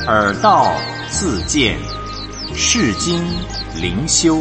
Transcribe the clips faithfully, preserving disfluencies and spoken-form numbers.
耳道自见，世经灵修。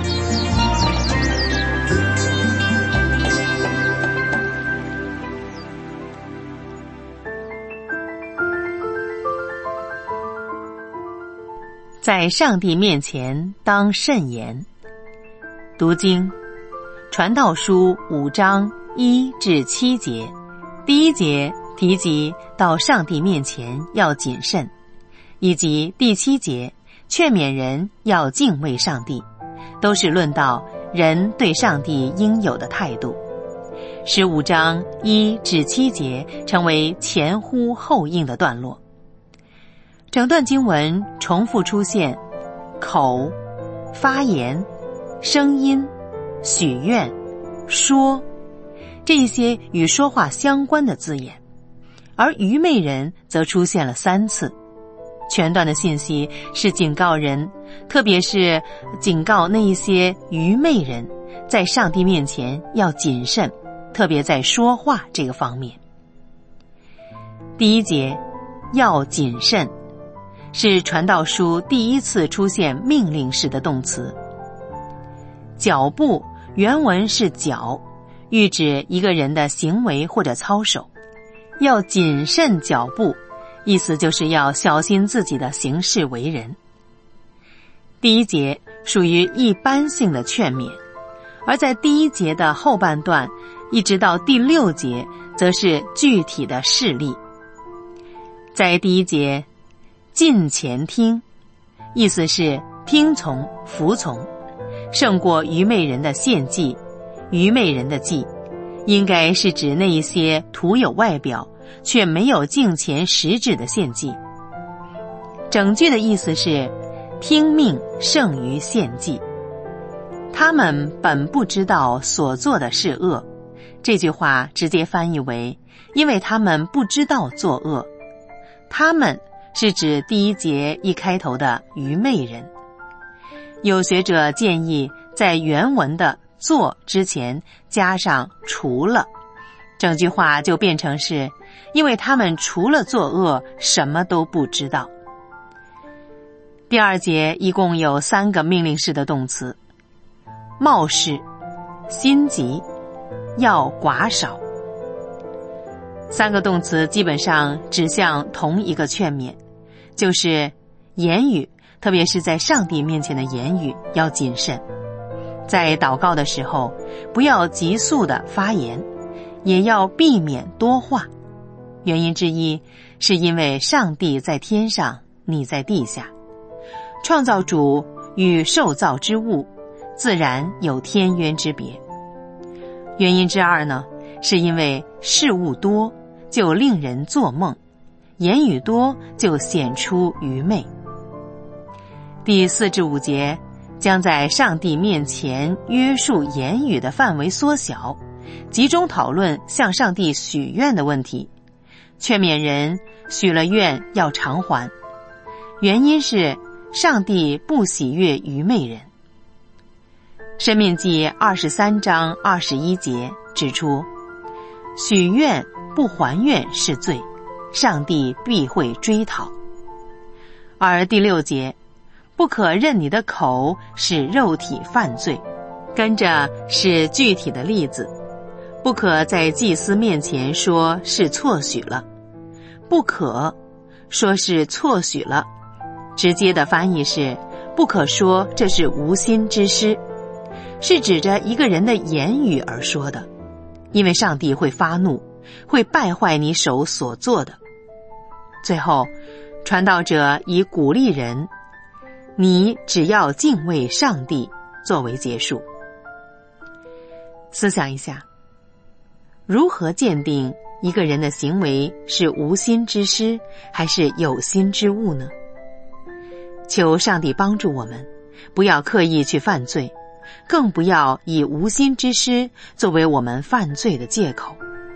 在上帝面前当慎言。读经，传道书五章一至七节，第一节提及到上帝面前要谨慎，以及第七节劝勉人要敬畏上帝，都是论到人对上帝应有的态度。十五章一至七节成为前呼后应的段落。整段经文重复出现口、发言、声音、许愿、说这一些与说话相关的字眼，而愚昧人则出现了三次。全段的信息是警告人，特别是警告那一些愚昧人，在上帝面前要谨慎，特别在说话这个方面。第一节要谨慎，是传道书第一次出现命令式的动词。脚步原文是脚，喻指一个人的行为或者操守。要谨慎脚步，意思就是要小心自己的行事为人。第一节属于一般性的劝勉，而在第一节的后半段一直到第六节则是具体的事例。在第一节近前听，意思是听从服从，胜过愚昧人的献祭。愚昧人的祭应该是指那一些徒有外表却没有敬虔实质的献祭。整句的意思是听命胜于献祭。他们本不知道所做的是恶，这句话直接翻译为因为他们不知道作恶。他们是指第一节一开头的愚昧人。有学者建议在原文的做之前加上除了，整句话就变成是因为他们除了作恶什么都不知道。第二节一共有三个命令式的动词：冒失、心急、要寡少。三个动词基本上指向同一个劝勉，就是言语，特别是在上帝面前的言语要谨慎。在祷告的时候，不要急速的发言，也要避免多话。原因之一是因为上帝在天上，你在地下。创造主与受造之物自然有天渊之别。原因之二呢，是因为事物多就令人做梦，言语多就显出愚昧。第四至五节将在上帝面前约束言语的范围缩小，集中讨论向上帝许愿的问题，劝勉人许了愿要偿还。原因是上帝不喜悦愚昧人。申命记二十三章二十一节指出，许愿不还愿是罪，上帝必会追讨。而第六节不可任你的口使肉体犯罪，跟着是具体的例子。不可在祭司面前说是错许了，不可说是错许了，直接的翻译是不可说这是无心之失，是指着一个人的言语而说的，因为上帝会发怒，会败坏你手所做的。最后传道者以鼓励人，你只要敬畏上帝作为结束。思想一下，如何鉴定一个人的行为是无心之失还是有心之误呢？求上帝帮助我们，不要刻意去犯罪，更不要以无心之失作为我们犯罪的借口。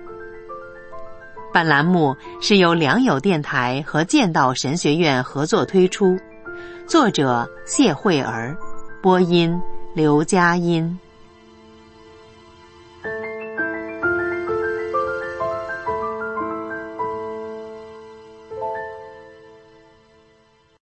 本栏目是由良友电台和剑道神学院合作推出，作者谢慧儿，播音刘佳音。